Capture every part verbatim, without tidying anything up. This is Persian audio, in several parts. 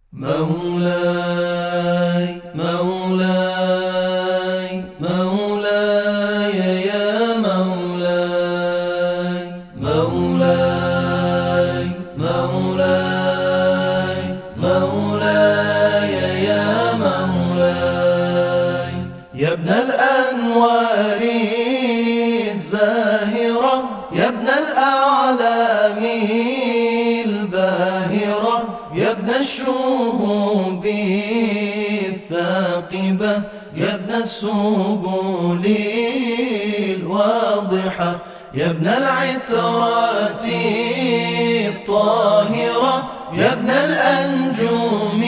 مولاي مولاي مولاي يا مولاي مولاي مولاي مولاي يا مولاي يا ابن الأنوار الزاهرة يا ابن الأعلام الباهرة يا ابن الشهوب الثاقبة يا ابن السبل الواضحة يا ابن العترات الطاهرة يا ابن الأنجوم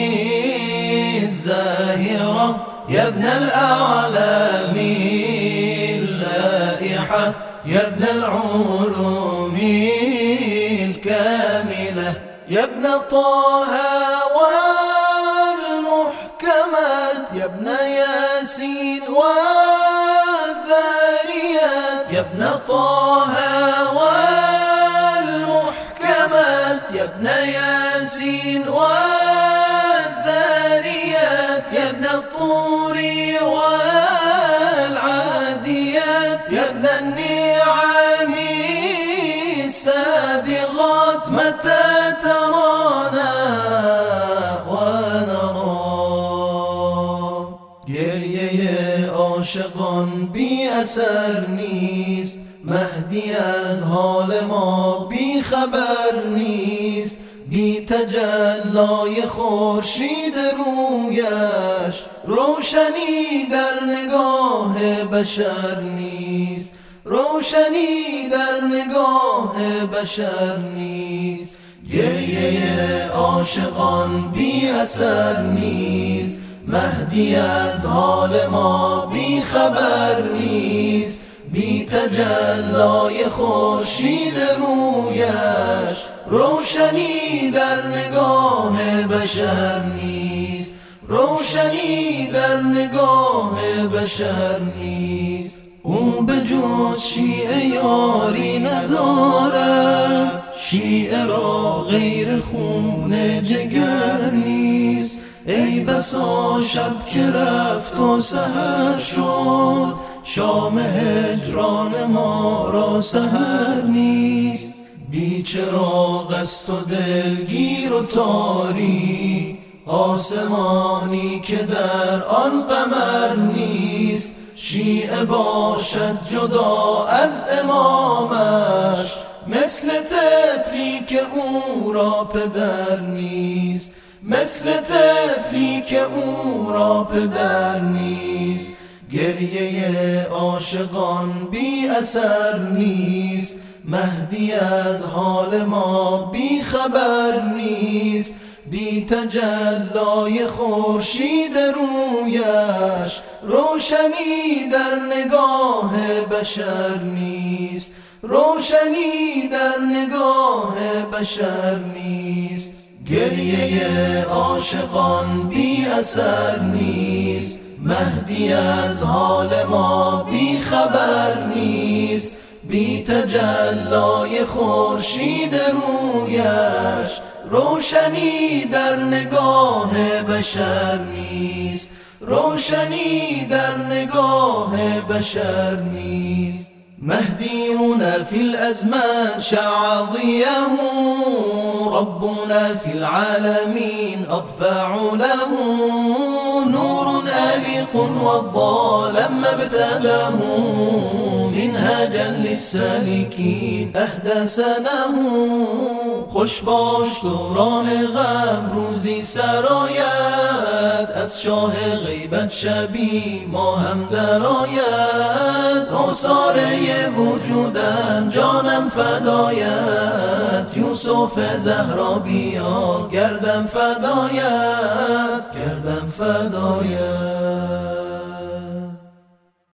الزاهرة يا ابن الأعلام اللائحة يا ابن العلوم الكاملة يا ابن طه والمحكمات يا ابن ياسين والذاريات يا ابن طه والمحكمات يا ابن ياسين والذاريات يا ابن الطور والعاديات يا ابن النعم السابغات متى ترانا ونراك گریه عاشقان بی اثر نیست مهدی از حال ما بی خبر نیست بی تجلای خورشید رویش روشنی در نگاه بشر نیست روشنی در نگاه بشر نیست گریه عاشقان بی اثر نیست مهدی از حال ما بی خبر نیست بی تجلای خورشید رویش روشنی در نگاه بشر نیست روشنی در نگاه بشر نیست او به جز شیعه یاری ندارد شیعه را غیر خون جگر نیست ای بسا شب که رفت و سحر شد شام هجران ما را سحر نیست بی چراغ است و دلگیر و تاریک آسمانی که در آن قمر نیست شیعه باشد جدا از امامش مثل طفلی که او را پدر نیست مثل طفلی که او را پدر نیست گریه عاشقان بی اثر نیست مهدی از حال ما بی خبر نیست بی تجلای خورشید رویش روشنی در نگاه بشر نیست روشنی در نگاه بشر نیست گریه عاشقان بی اثر نیست مهدی از حال ما بی خبر نیست بی تجلای خورشید رویش روشنی در نگاه بشر نیست روشنی در نگاه بشر نیست مهدينا في الأزمان شع ضيه ربنا في العالمين أضفع له نور آلق والظلام ما ابتداه منهاجا للسالكين أهدى سنه خوش باش دوران غم روزی سرآید از شاه غیبت شبی ما هم درآید آثاره وجودم جانم فدایت یوسف زهرا بیا گردم فدایت گردم فدایت